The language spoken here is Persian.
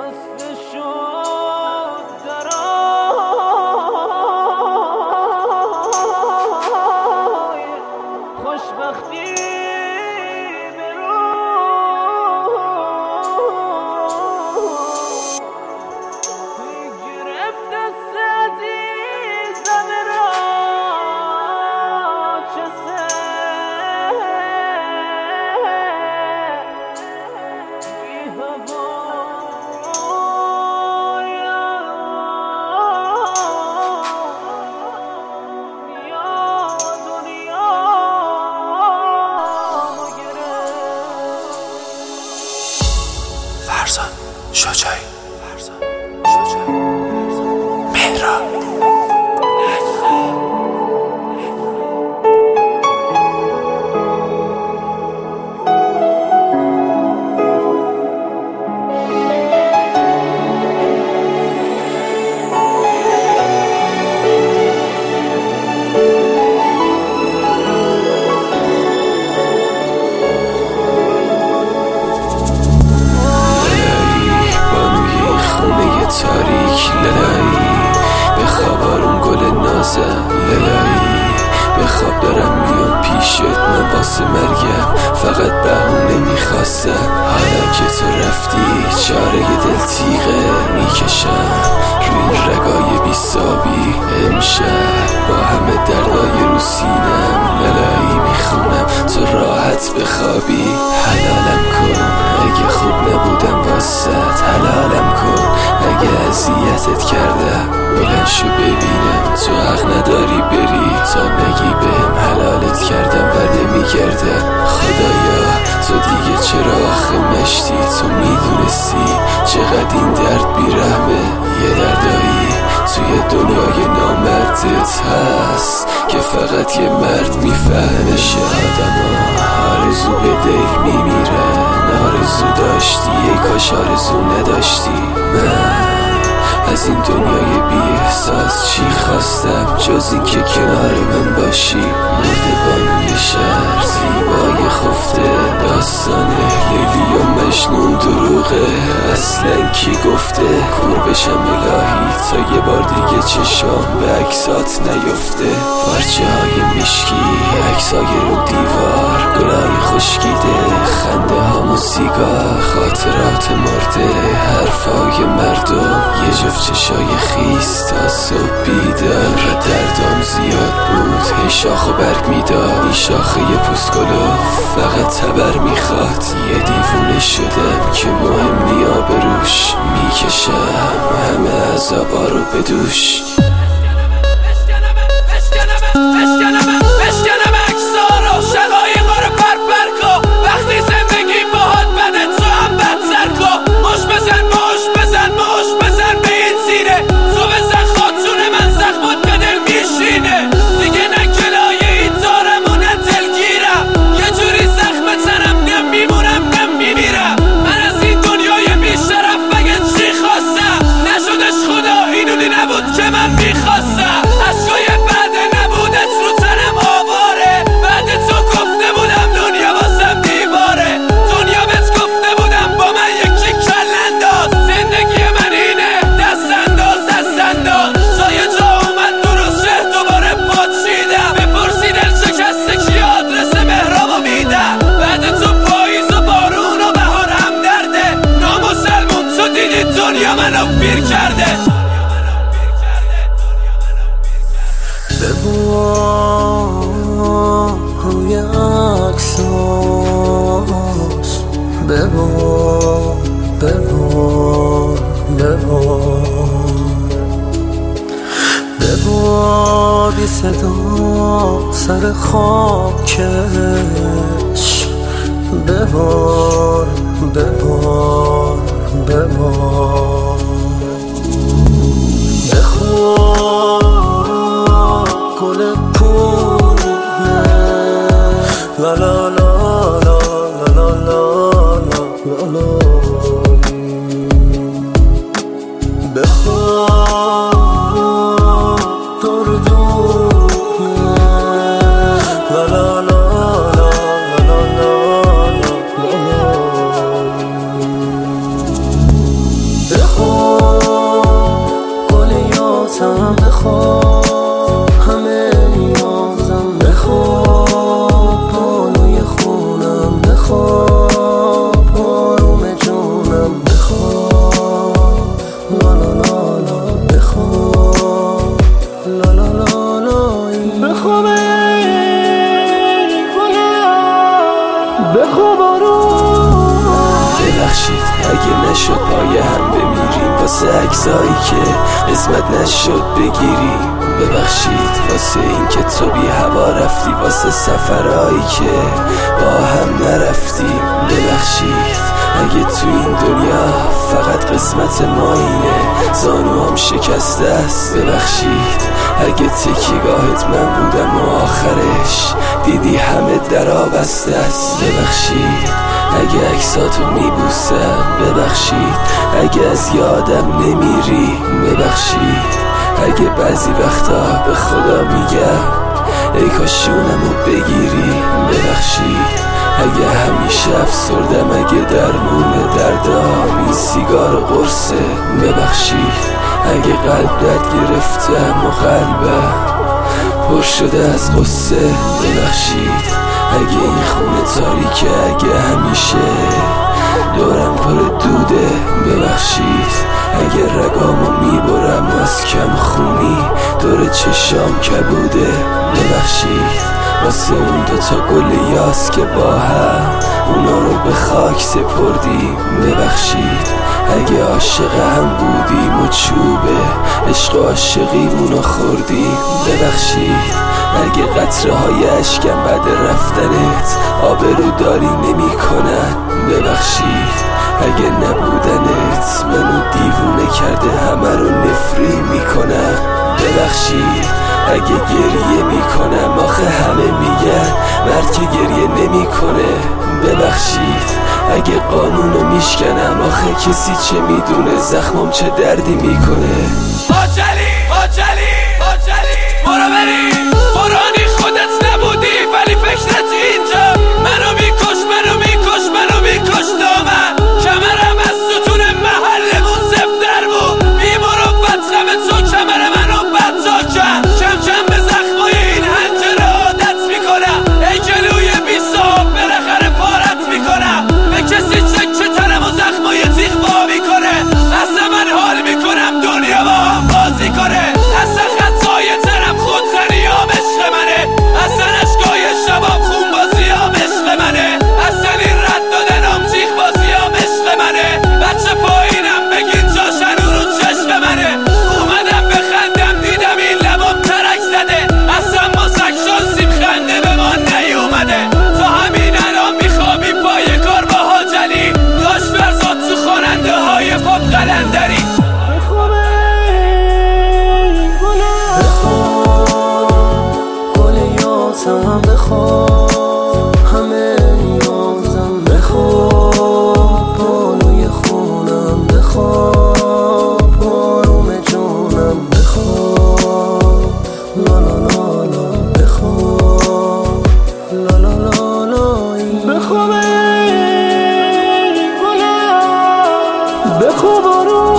فرزاد شجاعی مهران تاریک للایی به خواب آروم گل نازم للایی به خواب دارم میام پیشت من واسه مرگم فقط بهونه میخواستم حالا که تو رفتی چاره دل تیغه میکشم روی این رگای بیسابی امشب با همه دردای رو سینم للایی میخونم تو راحت بخوابی حلالم کن اگه خوب نبودم واسط حلالم کن اگه اذیتت کردم بلند شو ببینم تو حق نداری بری تا نگی بهم حلالت کردم و نمیگردم خدایا تو دیگه چرا آخه مشتی تو میدونستی چقدر این درد بیرحمه یه دردایی توی دنیای نامردت هست که فقط یه مرد میفهمشه آدما آرزو به دل میمیرن آرزو داشتی ای کاش آرزو نداشتی من از این دنیای بی احساس چی خواستم جز این که کنار من باشی مرد بانوی شهر زیبای خفته داستان لیلی و مجنون دروغه اصلا کی گفته کور بشم الهی تا یه بار دیگه چشام به عکسات نیفته پارچه های مشکی عکسای رو دیوار گلای خشکیده خنده ها موسیقا خاطرات مرده حرفای مردم یه جفت چشای خیس تا صبح بیدار دردام زیاد بود هی شاخ و برگ میداد این شاخه یه پوسکلو فقط تبر میخواد یه دیوونه شدم که مهم نی آبروش میکشم همه عذابا رو بدوش بشکنم اکسارو شقایقا رو پرپر کن وقتی زندگی باهات بده تو هم بدتر کن مش بزن به این سینه تو بزن خاتون من زخمات به دل میشینه دیگه نه کلای این دارم و نه دلگیرم یه جوری زخم تنم نمیمونم نمیمیرم من از این دنیای بیشرف مگه چی خواستم نشدش خدا اینونی نبود که من میخواستم اشکای بعد نبودت رو تنم آواره بعد تو گفته بودم دنیا واسم دیواره دنیا بهت گفته بودم با من یکی کل انداز زندگی من اینه دست انداز تا یه جا اومد درست شه دوباره پاچیدم بپرسی دل شکسته کی آدرس مهرابو میدم بعد تو پاییز و بارون و بهار هم درده نامسلمون تو دیدی دنیا منو پیر کرده روی عکساش ببار بی صدا سر خاکش ببار بخور گل پونه لا لا لا لا لا لا لا لا بخور دردونه لا لا لا لا لا لا لا پای هم بمیریم واسه عکسایی که قسمت نشد بگیریم. ببخشید واسه این که تو بی هوا رفتی، واسه سفرهایی که با هم نرفتیم. ببخشید اگه تو این دنیا فقط قسمت ما اینه زانو هم شکسته است. ببخشید اگه تکیگاهت من بودم و آخرش دیدی همه درا بسته است. ببخشید اگه عکساتو میبوسم، ببخشید اگه از یادم نمیری، ببخشید اگه بعضی وقتا به خدا میگم ای کاش شونمو بگیری. ببخشید اگه همیشه افسردم، اگه درمون دردام این سیگار و قرصه. ببخشید اگه قلب درد گرفتم و قلبم پر شده از قصه. ببخشید اگه این خونه تاریکه، اگه همیشه دورم پر دوده. ببخشید اگه رگامو میبرم از کم خونی دور چشام کبوده. ببخشید واسه اون دوتا گل یاس که با هم اونا رو به خاک سپردیم. ببخشید اگه عاشق هم بودیم و چوبه عشق و عاشقیمونو خوردیم. ببخشید اگه قطره های اشکم بعد رفتنت آبرو داری نمی کنن. ببخشید اگه نبودنت منو دیوونه کرده همه رو نفری میکنم. ببخشید اگه گریه میکنم، آخه همه میگن مرد که گریه نمیکنه. ببخشید اگه قانونو میشکنم، آخه کسی چه میدونه زخمم چه دردی میکنه. حاجلی برو بری قرآنی خودت نبودی ولی فکرت اینجا منو میکش دامن کمرم از ستون محلمون زفتر بود بیمروت غم تو کمر منو بدزا کرد. کم به زخمای این حنجره عادت میکنم ای گلوی بی صاحب بالاخره پارت میکنم. به کسی چک تنم و زخمای تیغ با میکنه. اصلا من حال میکنم دنیا با هم بازی کنه. اصلا خطای تنم خودزنی هم عشق منه. اصلا اشکای شباب خون بازی هم عشق منه. اصلا این رد دادنم تیغ بازی هم عشق منه. بچه پایینم بگین جاشن رو چشم منه. اومدم بخندم دیدم این لبم ترک زده. اصلا ما سک شانسیم خنده به ما نیومده. تا همین الان میخوابی پای کار با حاجلی داش فرزاد تو خواننده های پاپ قلندری. هم بخواب همه نیازم بخواب بانوی خونم بخواب آروم جونم بخواب لا لا لا لا بخواب لا لا لا لا بخواب ای گلم بخواب آروم